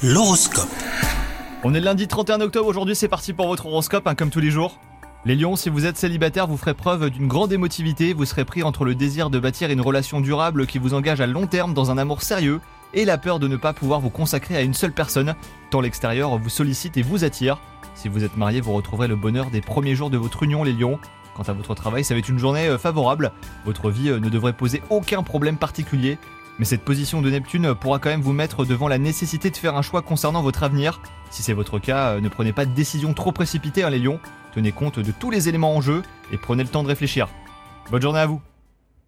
L'horoscope. On est le lundi 31 octobre, aujourd'hui c'est parti pour votre horoscope, comme tous les jours. Les lions, si vous êtes célibataire, vous ferez preuve d'une grande émotivité, vous serez pris entre le désir de bâtir une relation durable qui vous engage à long terme dans un amour sérieux et la peur de ne pas pouvoir vous consacrer à une seule personne, tant l'extérieur vous sollicite et vous attire. Si vous êtes marié, vous retrouverez le bonheur des premiers jours de votre union, les lions. Quant à votre travail, ça va être une journée favorable, votre vie ne devrait poser aucun problème particulier. Mais cette position de Neptune pourra quand même vous mettre devant la nécessité de faire un choix concernant votre avenir. Si c'est votre cas, ne prenez pas de décision trop précipitée, les lions. Tenez compte de tous les éléments en jeu et prenez le temps de réfléchir. Bonne journée à vous.